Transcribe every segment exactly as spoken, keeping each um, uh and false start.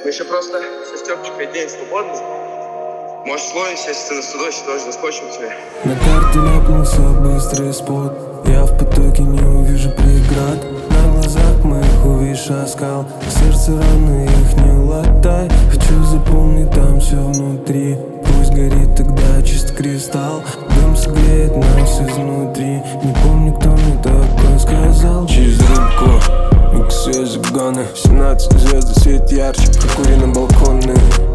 Мы еще просто со Степчикой день свободный. Может, словимся, если ты на сто дочь тоже заскочим тебе. На карте ляпнулся быстрый спот. Я в потоке не увижу преград. На глазах моих увидишь оскал. Сердце раны, их не латай. Хочу запомнить там все внутри. Пусть горит тогда чист кристалл. Дым согреет нас изнутри. Не помню, кто мне такое сказал. Через рыбку миксуя загоны. семнадцать звезд свет ярче, прокуренные балконы.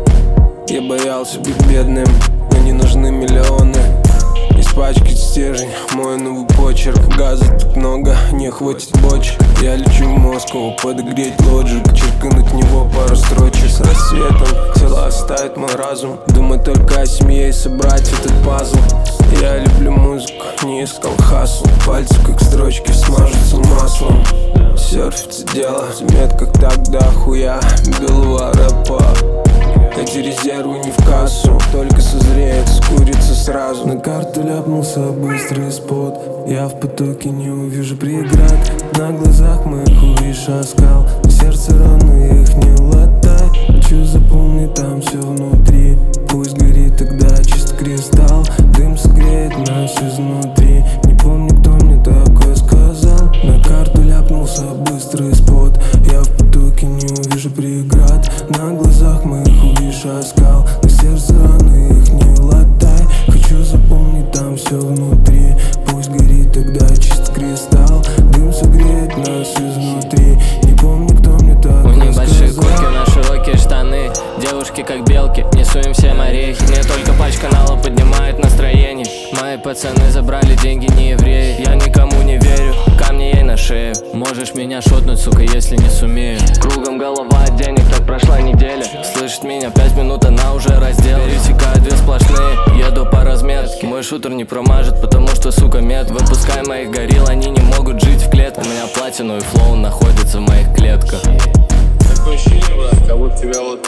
Я боялся быть бедным, но не нужны миллионы. Испачкать стержень, мой новый почерк. Газа так много, не хватит бочек. Я лечу в Москву, подогреть лоджик. Черкнуть в него пару строчек. С рассветом тело оставит мой разум. Думаю только о семье и собрать этот пазл. Я люблю музыку, не искал хасл. Пальцы как строчки смажутся маслом. Серфится дело, в заметках тогда хуя белого рэпа. Эти резервы не в кассу, только созреет, скурится сразу. На карту ляпнулся быстрый спот. Я в потоке не увижу преград. На глазах моих увидишь оскал. На сердце раны, их не латай. Хочу запомнить там все внутри. Пусть горит тогда чист кристалл. Дым согреет нас изнутри. Не помню, кто мне такое сказал. На карту ляпнулся быстрый спот. Я в потоке не увижу преград. На глазах моих увидишь оскал. На сердце раны, их не латай. Хочу запомнить там все внутри. Пусть горит тогда чист кристалл. Дым согреет нас изнутри. Не помню, кто мне такое сказал. У них большие куртки на широкие штаны. Девушки как белки, несуем всем орехи. Не только пачка канала поднимает настроение. Мои пацаны забрали деньги, не евреи. Я никому не верю, камни ей на шею. Можешь меня шотнуть, сука, если не сумею. Кругом голова от денег, так прошла неделя. Слышит меня пять минут, она уже раздел. Пересекаю две сплошные, еду по разметке. Мой шутер не промажет, потому что, сука, мед. Выпускай моих горилл, они не могут жить в клетке. У меня платину и флоу находятся в моих клетках. Такое ощущение, брат, как будто тебя вот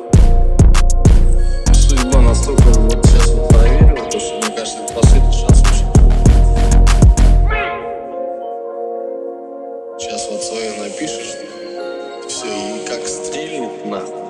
судьба настолько вот сейчас вот проверила, то что, мне кажется, это последний шанс вообще. Сейчас вот свое напишешь, все, и как стрельнет нахуй.